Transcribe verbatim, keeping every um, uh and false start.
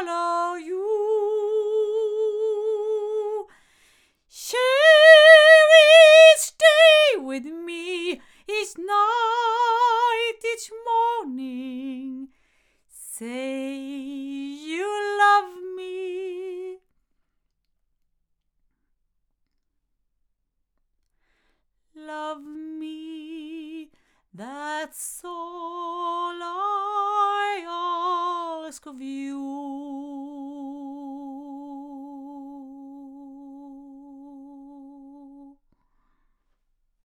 follow you. Share each day with me, each night, each morning. Say you love me. Love me, that's all I ask of you.